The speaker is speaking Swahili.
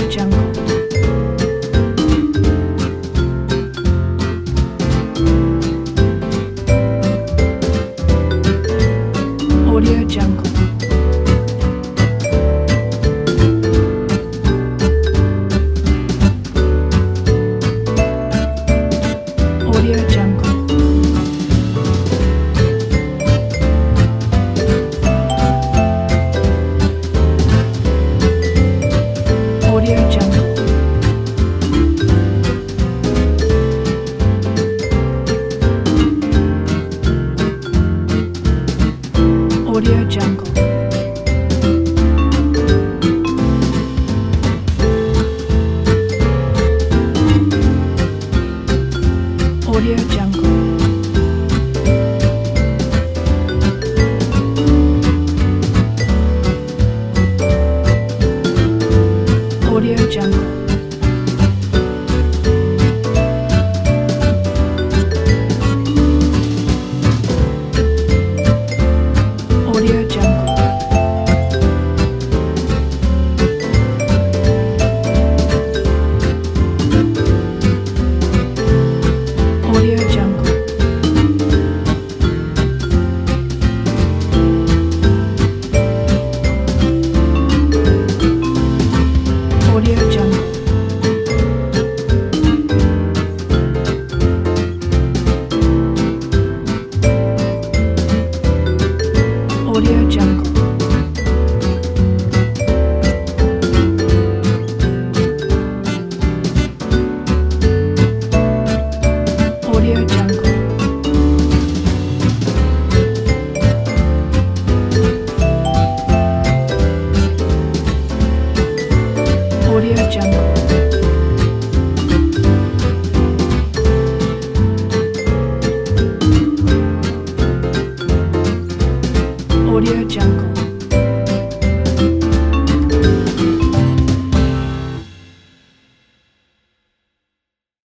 Jungle. Audio Jungle. Audio Jungle. Audio Jungle. Audio Jungle. Audio Jungle. Audio Jungle. Audio Jungle. Audio Jungle. Audio Jungle. Audio Jungle. Audio Jungle. Audio Jungle. Audio Jungle.